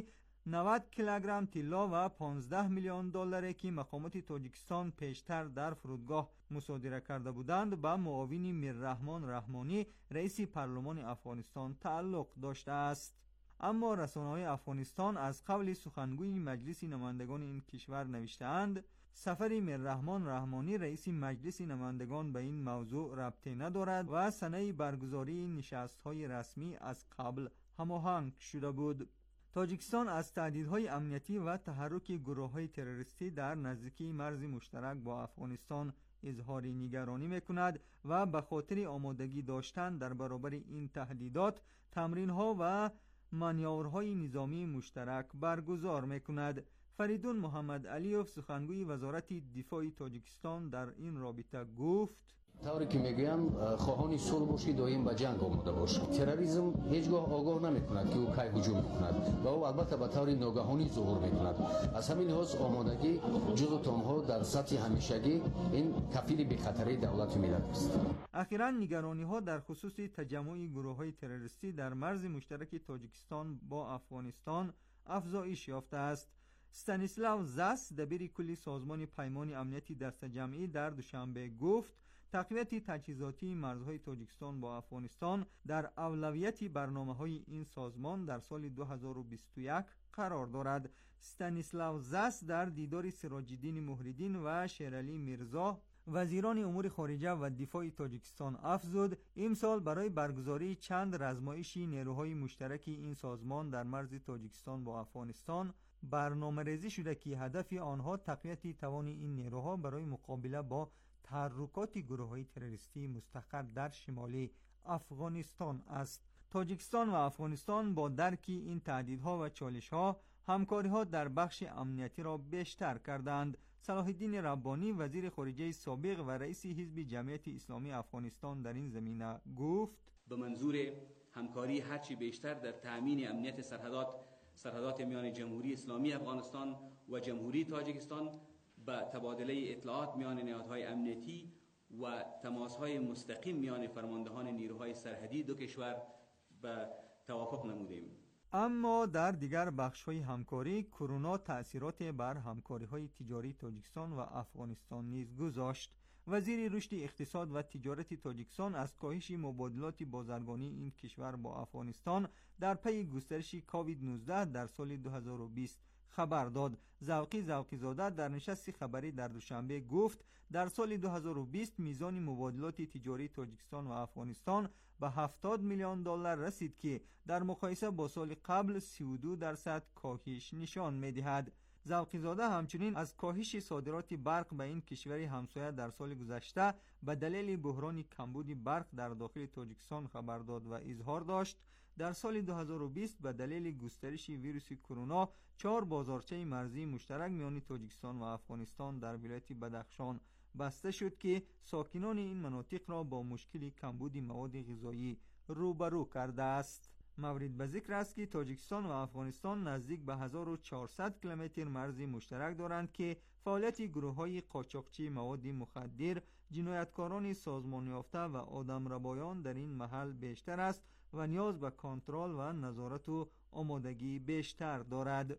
نود کیلوگرم طلا و پانزده میلیون دلاری که مقامات تاجیکستان پیشتر در فرودگاه مصادره کرده بودند به معاون میررحمان رحمانی رئیس پارلمان افغانستان تعلق داشته است. اما رسانه‌های افغانستان از قبل سخنگوی مجلس نمایندگان این کشور نوشته‌اند سفر میررحمان رحمانی رئیس مجلس نمایندگان به این موضوع ربطی ندارد و سنه برگزاری نشست‌های رسمی از قبل هماهنگ شده بود. تاجیکستان از تهدیدهای امنیتی و تحرک گروه‌های تروریستی در نزدیکی مرز مشترک با افغانستان اظهار نگرانی می‌کند و به خاطر آمادگی داشتن در برابر این تهدیدات تمرین‌ها و مانورهای نظامی مشترک برگزار می‌کند. فریدون محمد علیوف سخنگوی وزارت دفاع تاجیکستان در این رابطه گفت طوری که میگویم خواهان صلح باشی دائم به جنگ آماده باش. تروریسم هیچگاه آگاه نمیکند که او کی هجوم میکند و او البته به طور ناگهانی ظهور میکند. از همین لحاظ آمادگی جزو تامها در سطح همیشگی این کفیل بی‌خطری دولت و ملت است. اخیراً نگرانی‌ها در خصوص تجمع گروه‌های تروریستی در مرز مشترک تاجیکستان با افغانستان افزایش یافته است. استانیسلاو زاس دبیر کلی سازمان پیمان امنیتی دست جمعی در دوشنبه گفت تقویت تجهیزاتی مرزهای تاجیکستان با افغانستان در اولویت برنامه‌های این سازمان در سال دو هزار و بیست و یک قرار دارد. استانیسلاو زاس در دیدار سراج‌الدین مهرالدین و شیرعلی میرزا وزیران امور خارجه و دفاع تاجیکستان افزود امسال برای برگزاری چند رزمایشی نیروهای مشترک این سازمان در مرز تاجیکستان با افغانستان برنامه ریزی شده که هدف آنها تقویت توان این نیروها برای مقابله با تحرکات گروه‌های تروریستی مستقر در شمال افغانستان است. تاجیکستان و افغانستان با درک این تهدیدها و چالش‌ها همکاری‌ها در بخش امنیتی را بیشتر کردند. صلاح الدین ربانی وزیر خارجه سابق و رئیس حزب جمعیت اسلامی افغانستان در این زمینه گفت به منظور همکاری هرچی بیشتر در تأمین امنیت سرحدات سرحدات میان جمهوری اسلامی افغانستان و جمهوری تاجیکستان به تبادله اطلاعات میان نهادهای امنیتی و تماسهای مستقیم میان فرماندهان نیروهای سرحدی دو کشور به توافق نمودیم. اما در دیگر بخش‌های همکاری کرونا تأثیرات بر همکاری‌های تجاری تاجیکستان و افغانستان نیز گذاشت. وزیر رشد اقتصاد و تجارت تاجیکستان از کاهش مبادلات بازرگانی این کشور با افغانستان در پی گسترش کووید نوزده در سال دو هزار و بیست خبر داد. ذوقی ذوقی زاده در نشست خبری در دوشنبه گفت در سال دو هزار و بیست میزان مبادلات تجاری تاجیکستان و افغانستان به هفتاد میلیون دلار رسید که در مقایسه با سال قبل سی و دو درصد کاهش نشان می‌دهد. ذوقی زاده همچنین از کاهش صادرات برق به این کشور همسایه در سال گذشته به دلیل بحران کمبود برق در داخل تاجیکستان خبر داد و اظهار داشت در سال دو هزار و بیست به دلیل گسترش ویروس کرونا چهار بازارچه مرزی مشترک میان تاجیکستان و افغانستان در ولایت بدخشان بسته شد که ساکنان این مناطق را با مشکل کمبود مواد غذایی روبرو کرده است. مورد به ذکر است که تاجیکستان و افغانستان نزدیک به هزار و چهارصد کیلومتر مرزی مشترک دارند که فعالیت گروه‌های قاچاقچی مواد مخدر، جنایتکاران سازمان یافته و آدمربایان در این محل بیشتر است و نیاز به کنترل و نظارت و آمادگی بیشتر دارد.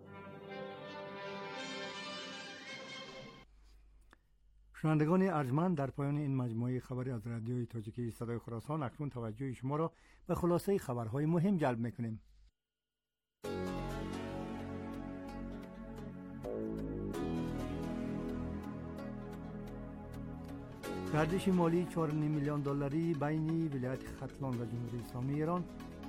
شنوندگان ارجمند، در پایان این مجموعه خبری از رادیوی تاجیکی صدای خراسان اکنون توجه شما را به خلاصه خبرهای مهم جلب می‌کنیم. گردش مالی چهار و نیم میلیون دلاری بین ولایت ختلان و جمهوری اسلامی ایران،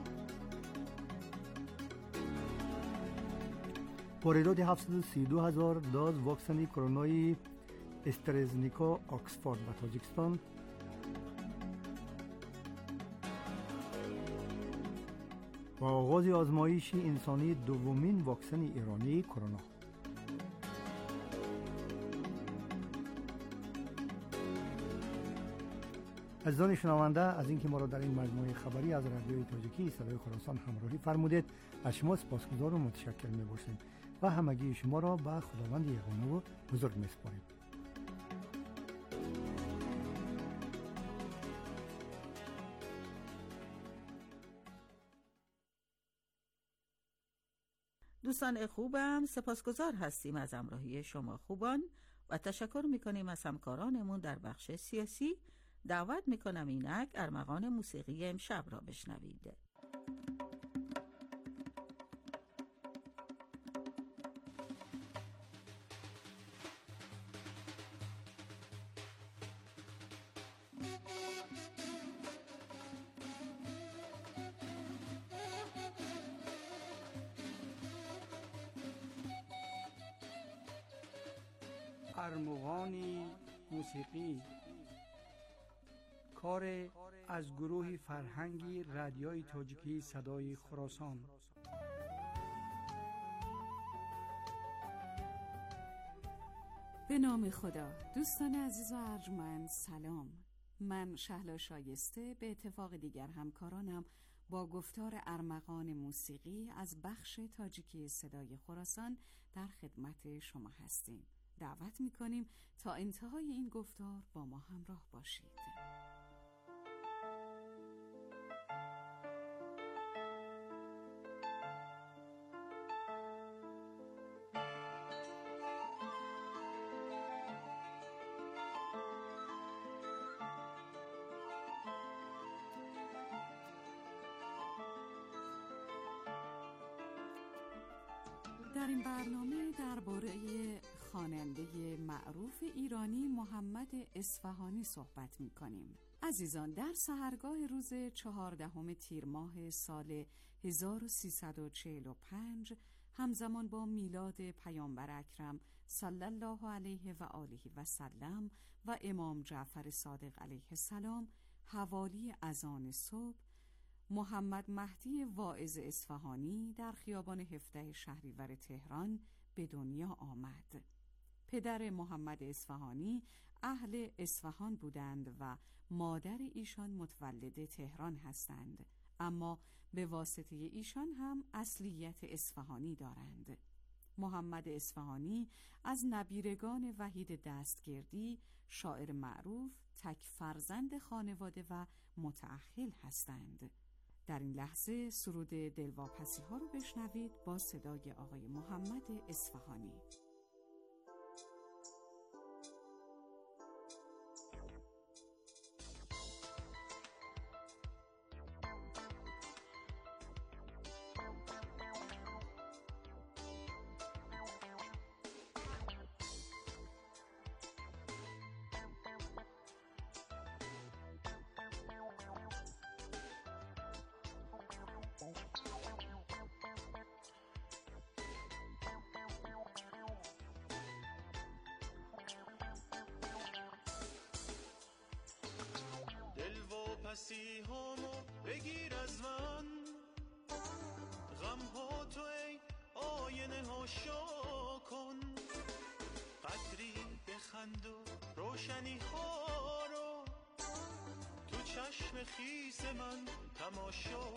واردات هفتصد و سی و دو هزار دوز واکسن کرونای استرزنیکا آکسفورد و تاجیکستان، و آغاز آزمایش انسانی دومین واکسن ایرانی کرونا. عزیزان شنونده، از اینکه ما را در این مجموعه خبری از رادیوی تاجیکی صدای خراسان همراهی فرمودید از شما سپاسگزار و متشکر می‌باشیم و همگی شما را به خداوند یگانه و بزرگ می‌سپاریم. دوستان خوبم، سپاسگزار هستیم از همراهی شما خوبان و تشکر میکنیم از همکارانمون در بخش سیاسی. دعوت میکنم اینک ارمغان موسیقی امشب را بشنوید. ارمغان موسیقی، کار از گروه فرهنگی رادیوی تاجیکی صدای خراسان. به نام خدا. دوستان عزیز و ارجمند سلام. من شهلا شایسته به اتفاق دیگر همکارانم با گفتار ارمغان موسیقی از بخش تاجیکی صدای خراسان در خدمت شما هستیم. دعوت می‌کنیم تا انتهای این گفتار با ما همراه باشید. در این برنامه درباره خواننده معروف ایرانی محمد اصفهانی صحبت می‌کنیم. عزیزان، در سحرگاه روز چهاردهم تیر ماه سال هزار و سیصد و چهل و پنج همزمان با میلاد پیامبر اکرم صلی الله علیه و آله و سلم و امام جعفر صادق علیه السلام، حوالی اذان صبح، محمد مهدی واعظ اصفهانی در خیابان هفده شهریور تهران به دنیا آمد. پدر محمد اصفهانی اهل اصفهان بودند و مادر ایشان متولد تهران هستند، اما به واسطه ایشان هم اصلیت اصفهانی دارند. محمد اصفهانی از نبیرگان وحید دستگردی، شاعر معروف، تک فرزند خانواده و متأهل هستند. در این لحظه سرود دلواپسی ها رو بشنوید با صدای آقای محمد اصفهانی. دلواپسی هامو بگیر از من، غم ها تو ای آینه ها شا کن، قدری بخند و روشنی ها رو تو چشم خیس من تماشا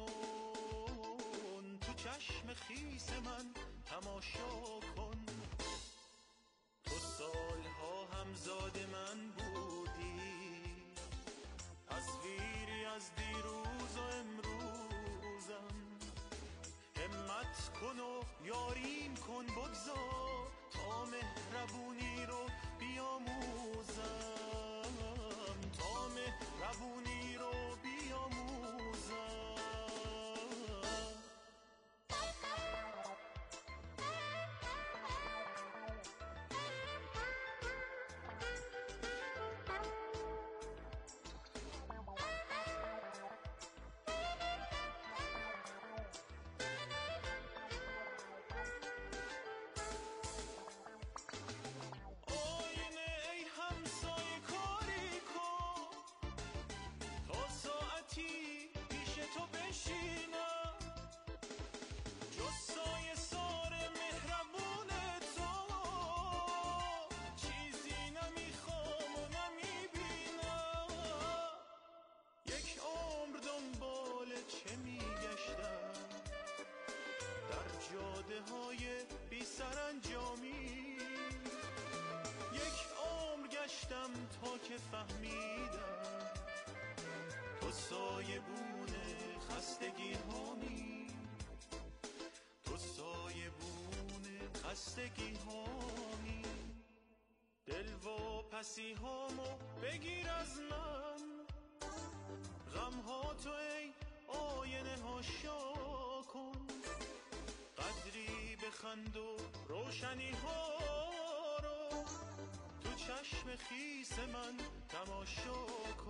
کن، تو چشم خیس من تماشا کن. تو سالها همزاد من بودی، تصویری از دیروز و امروزم، همت کن و یاریم کن، بگذار تا مهربونی رو بیاموزم، تا مهربونی رو بیاموزم. جاده های بی سرانجامی، یک عمر گشتم تا که فهمیدم تو سایبون خستگی هامی، تو سایبون خستگی هامی، دل و پسی هامو بگیر از من، غم ها تو ای آینه ها شا کن، قدری بخند و روشنی ها رو تو چشم خیس من تماشا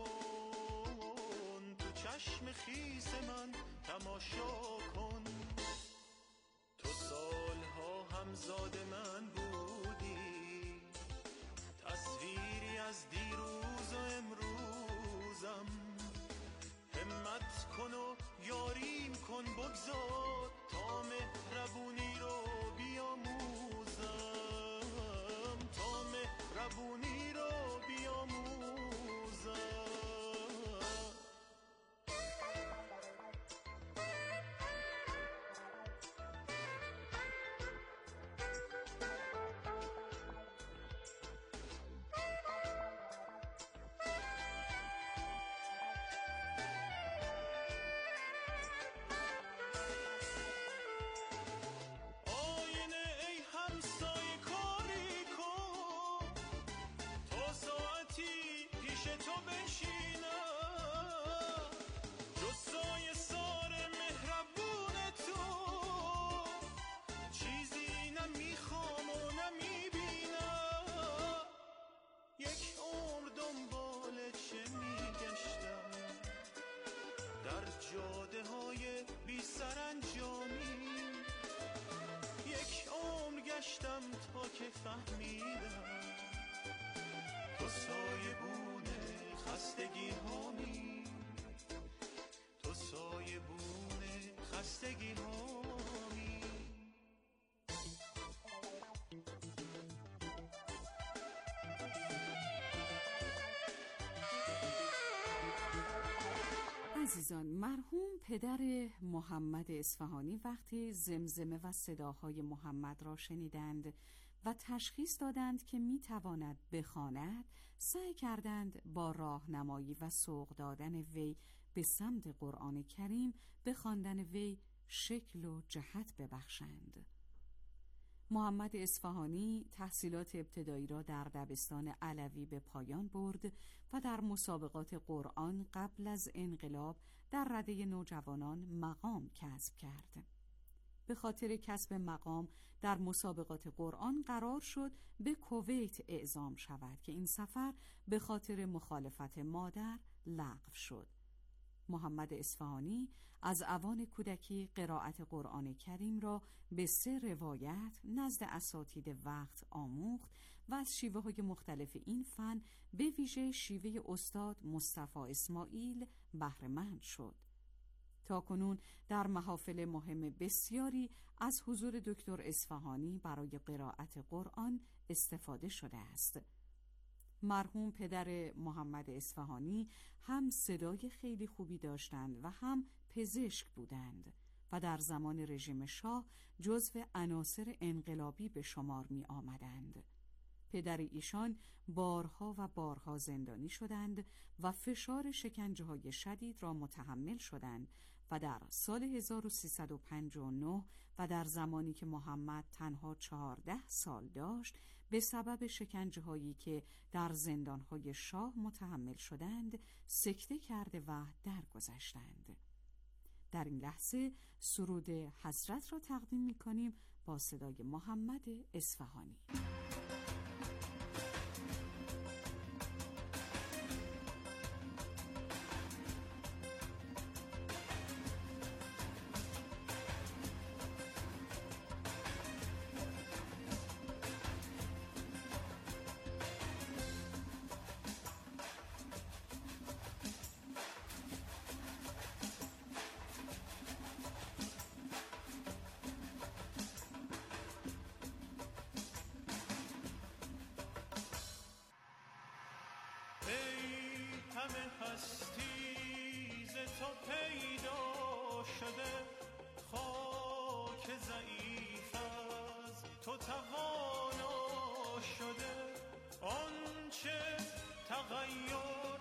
کن، تو چشم خیس من تماشا کن. تو سالها همزاد من بودی، تصویری از دیروز و امروزم، همت کن و یاریم کن بگذار تا مهربونی رو بیاموزم، تا مهربونی رو بیاموزم. جاده های بی سرانجامی، یک عمر گشتم تا که فهمیدم تو سایبون خستگی هامی، تو سایبون خستگی هامی. عزیزان، مرحوم پدر محمد اصفهانی وقتی زمزمه و صداهای محمد را شنیدند و تشخیص دادند که میتواند بخواند، سعی کردند با راهنمایی و سوق دادن وی به سمت قرآن کریم به خواندن وی شکل و جهت ببخشند. محمد اصفهانی تحصیلات ابتدایی را در دبستان علوی به پایان برد و در مسابقات قرآن قبل از انقلاب در رده نوجوانان مقام کسب کرد. به خاطر کسب مقام در مسابقات قرآن قرار شد به کویت اعزام شود که این سفر به خاطر مخالفت مادر لغو شد. محمد اصفهانی از اوان کودکی قرائت قرآن کریم را به سه روایت نزد اساتید وقت آموخت و از شیوه های مختلف این فن به ویژه شیوه استاد مصطفی اسماعیل بهره‌مند شد. تاکنون در محافل مهم بسیاری از حضور دکتر اصفهانی برای قرائت قرآن استفاده شده است. مرحوم پدر محمد اصفهانی هم صدای خیلی خوبی داشتند و هم پزشک بودند و در زمان رژیم شاه جزو عناصر انقلابی به شمار می آمدند. پدر ایشان بارها و بارها زندانی شدند و فشار شکنجه های شدید را متحمل شدند و در سال هزار و سیصد و پنجاه و نه و در زمانی که محمد تنها چهارده سال داشت به سبب شکنجه هایی که در زندان های شاه متحمل شدند سکته کرده و درگذشتند. در این لحظه سرود حضرت را تقدیم می کنیم با صدای محمد اصفهانی. همه هستی ز تو پیدا شده، خاک ضعیف از تو توانا شده، آنچه تغییر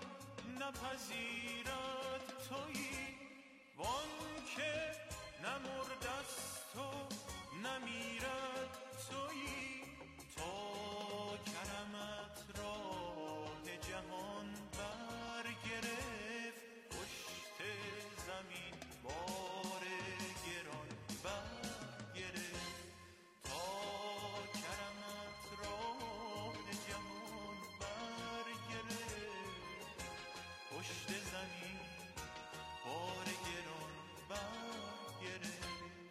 نپذیرد تویی، وان که نمرده است و نمیرد تویی تا کرمت راه جهان برگرفت پشت زمین بار گران برگرفت تا کرمت راه جهان برگرفت پشت زمین بار گران برگرفت.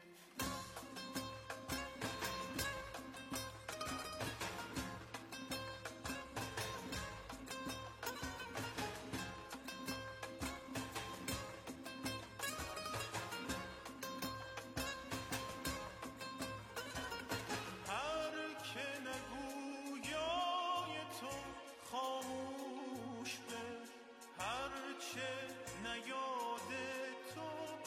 خاموش به هرچه نیاد تو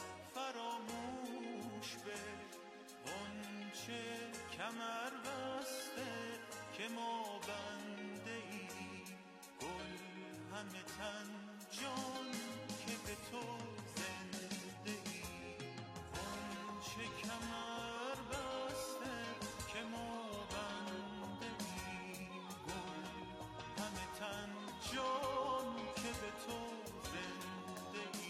فراموش به غنچه کمر بسته که ما بنده ای گل همه تن جان که به تو زنده ای غنچه کمر بسته که ما بنده ای گل همه تن جان که به تو زنده ای.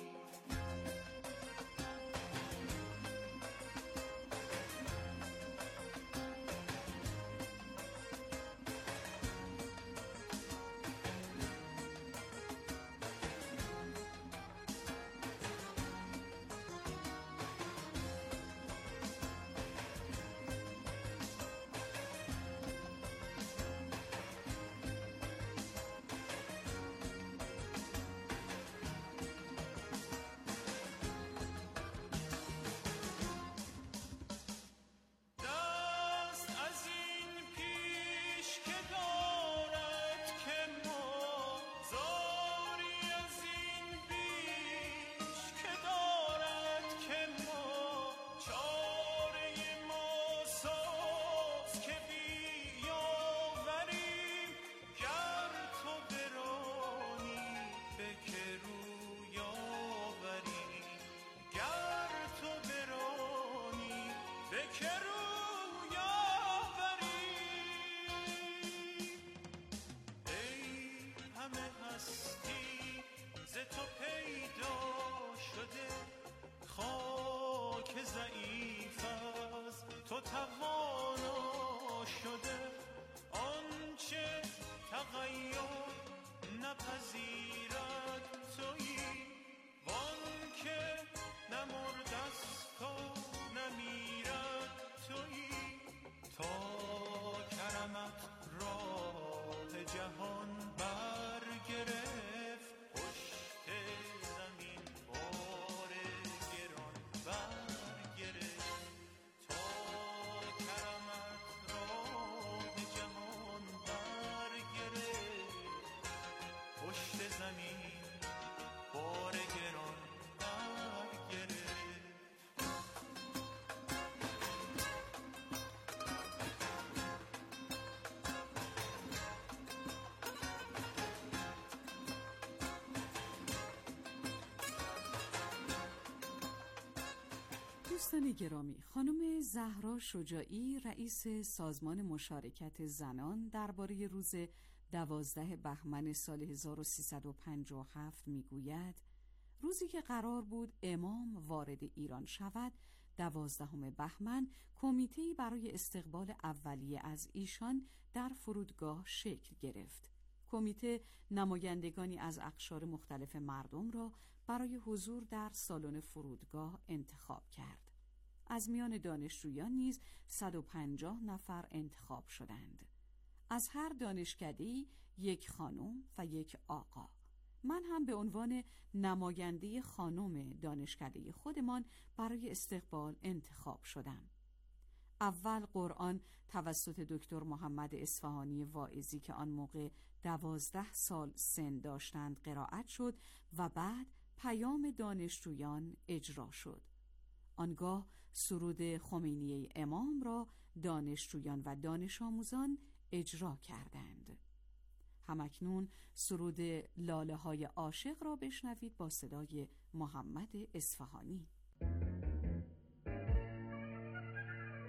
ضعیف از تو توانا شده آنچه تغییر نپذیرد تویی وانکه نمرد از تو نمیرد تویی تا کرمت راه جهان برگرفت پشت زمین بار گران برگرفت تا کرمت راه جهان برگرفت پشت زمین بار گران برگرفت. دوستان گرامی، خانم زهرا شجاعی رئیس سازمان مشارکت زنان درباره روز دوازده بهمن سال هزار و سیصد و پنجاه و هفت میگوید روزی که قرار بود امام وارد ایران شود، دوازدهم بهمن، کمیته‌ای برای استقبال اولیه از ایشان در فرودگاه شکل گرفت. کمیته نمایندگانی از اقشار مختلف مردم را برای حضور در سالن فرودگاه انتخاب کرد. از میان دانشجویان نیز صد و پنجاه نفر انتخاب شدند. از هر دانشکده‌ای یک خانم و یک آقا. من هم به عنوان نماینده خانم دانشکده خودمان برای استقبال انتخاب شدم. اول قرآن توسط دکتر محمد اصفهانی واعظی که آن موقع دوازده سال سن داشتند قرائت شد و بعد پیام دانشجویان اجرا شد. آنگاه سرود خمینیه امام را دانشجویان و دانش آموزان اجرا کردند. همکنون سرود لاله های عاشق را بشنوید با صدای محمد اصفهانی.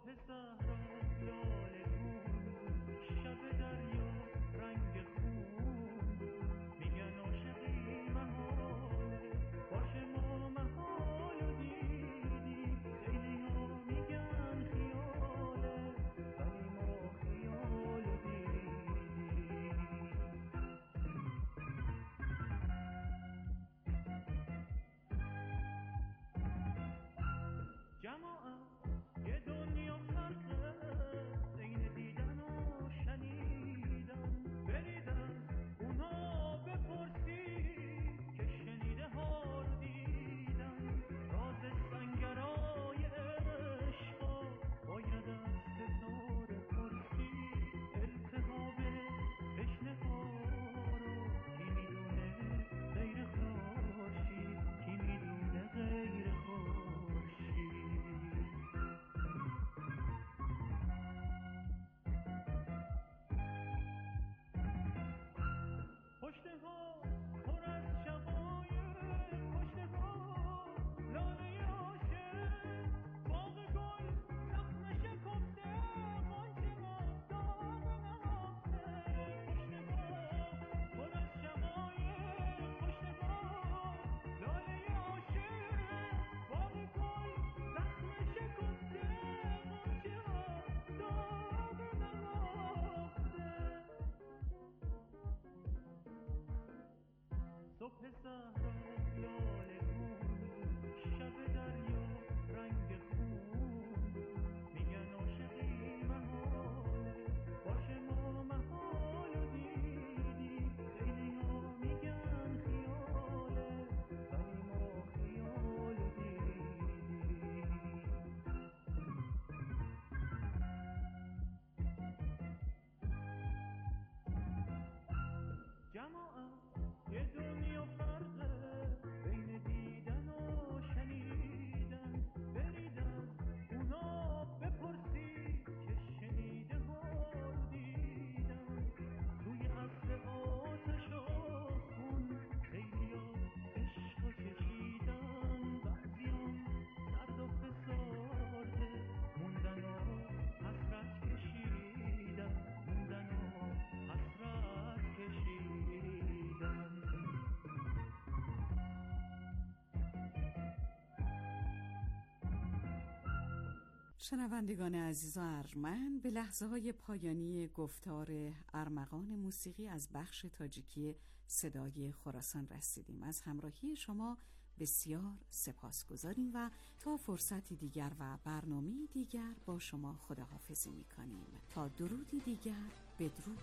شنوندگان عزیز و ارجمند، به لحظه های پایانی گفتار ارمغان موسیقی از بخش تاجیکی صدای خراسان رسیدیم. از همراهی شما بسیار سپاسگزاریم و تا فرصتی دیگر و برنامه دیگر با شما خداحافظی می‌کنیم. تا درودی دیگر، بدرود.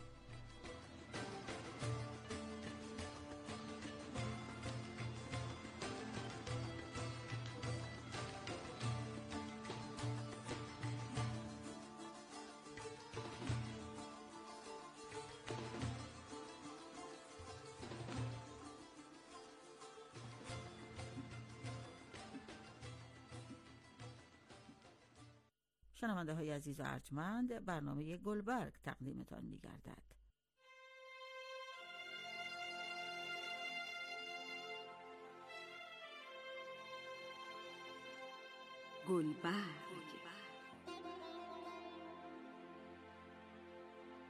شنونده های عزیز و ارجمند، برنامه گلبرگ تقدیمتان می‌گردد. گلبرگ